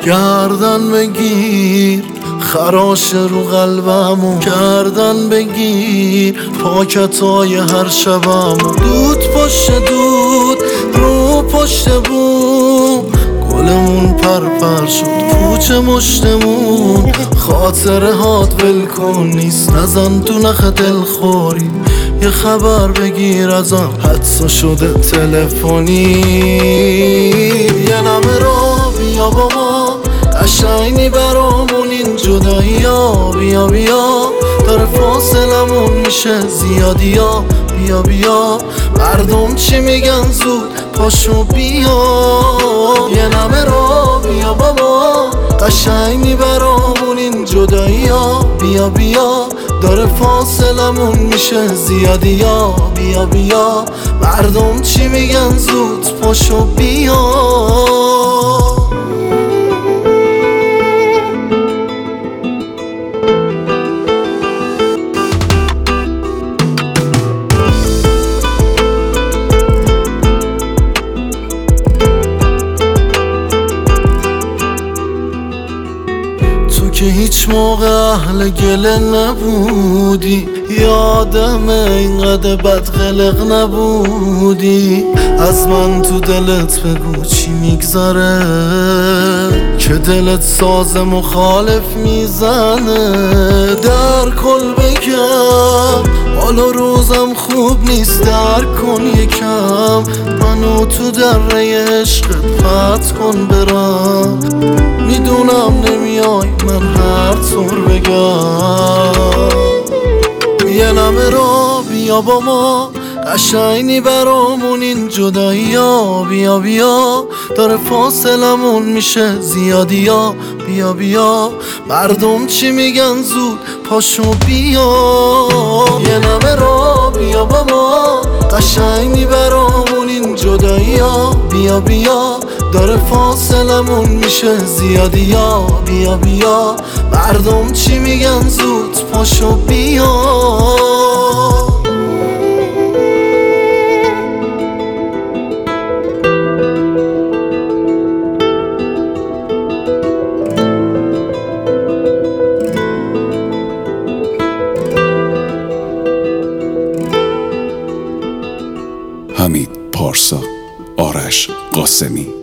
گردن بگیر خراش رو قلبمو، گردن بگیر پاکتای هر شبمو. دود پشت دود رو پشت بوم، گلمون پرپر شد کوچه مشتمون. خاطره هات ول کن نیست، نزن تو نخ دلخوری. یه خبر بگیر ازم حدسا شده تلفنی. یه نمه را بیا با ما، قشنگی برامون این جدایی‌ها. بیا بیا داره فاصلمون میشه زیادیا. بیا بیا مردم چی میگن زود پاشو بیا. یه نمه را بیا با ما، قشنگی برامون این جدایی‌ها. بیا بیا داره فاصلمون میشه زیادیا. بیا بیا مردم چی میگن زود پاشو بیا. که هیچ موقع اهل گله نبودی، یادم اینقدر بدقلق نبودی. از من تو دلت بگو چی میگذره، که دلت ساز مخالف میزنه. در کل بگم حالا روزم خوب نیست، در کن یکم منو تو دره عشقت پرت کن برم. میدونم نمیای من هر طور بگم. یه نمه را بیا با ما، قشنگی برامون این جدایی‌ها. بیا بیا داره فاصلمون میشه زیادیا. بیا بیا مردم چی میگن زود پاشو بیا. یه نمه را بیا با ما، قشنگی برامون این جدایی‌ها. بیا بیا داره فاصلمون میشه زیادیا. بیا بیا مردم چی میگن زود پاشو بیا. حمید پارسا، آرش قاسمی.